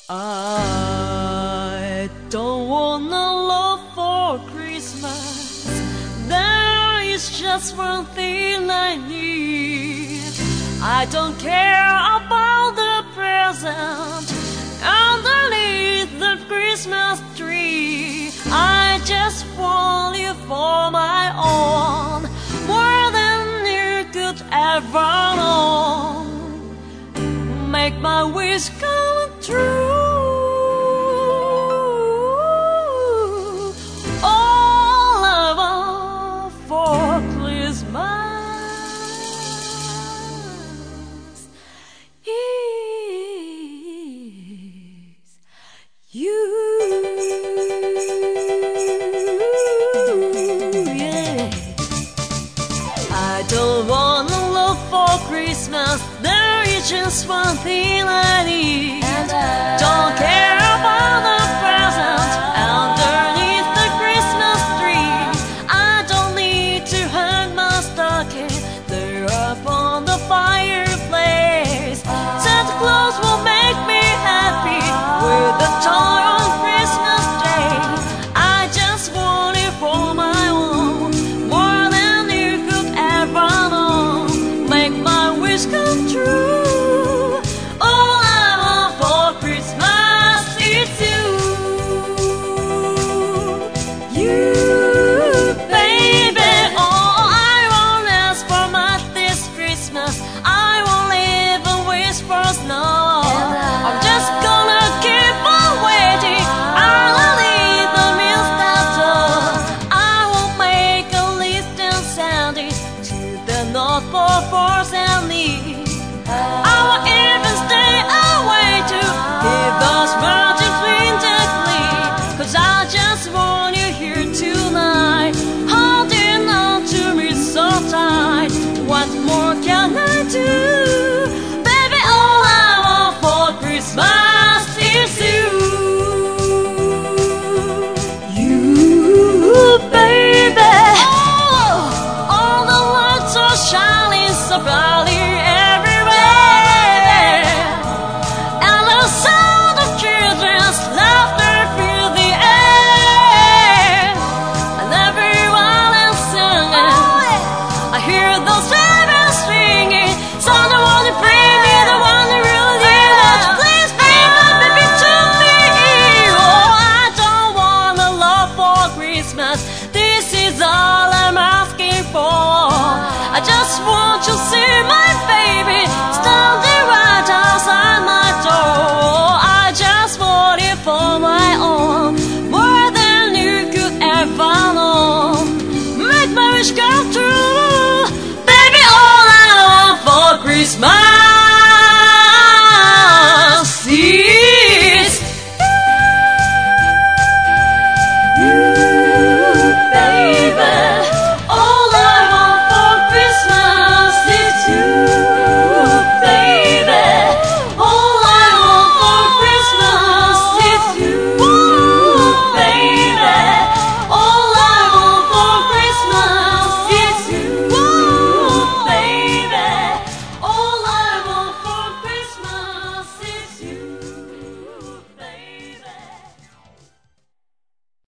I don't want a love for Christmas. There is just one thing I need. I don't care about the present underneath the Christmas tree. I just want you for my own, more than you could ever know. Make my wish come true. All I want for Christmas is you. Yeah. I don't want a love for Christmas. There is just one thing I need. And I don't care about the present underneath the Christmas tree. I don't need to hang my stocking there upon the fireplace. Santa Claus will make me happy with the toy on Christmas Day. I just want it for my own, more than you could ever know. Make my wish come true. Force and need. I will even stay away to hear those virgins winterly, 'cause I just want you here tonight, holding on to me so tight. What more can I do? Baby, all I want for Christmas is you. You, baby. Oh, all the lights are shining so brightly everywhere, and the sound of children's laughter fill the air, and everyone is singing. I hear those babies singing. So the one to bring me, the one who really did it. Please bring my baby to me. Oh, I don't want a love for Christmas. This is all I'm asking for. I just want you to see my baby standing right outside my door. I just want it for my own, more than you could ever know. Make my wish come true. Baby, all I want for Christmas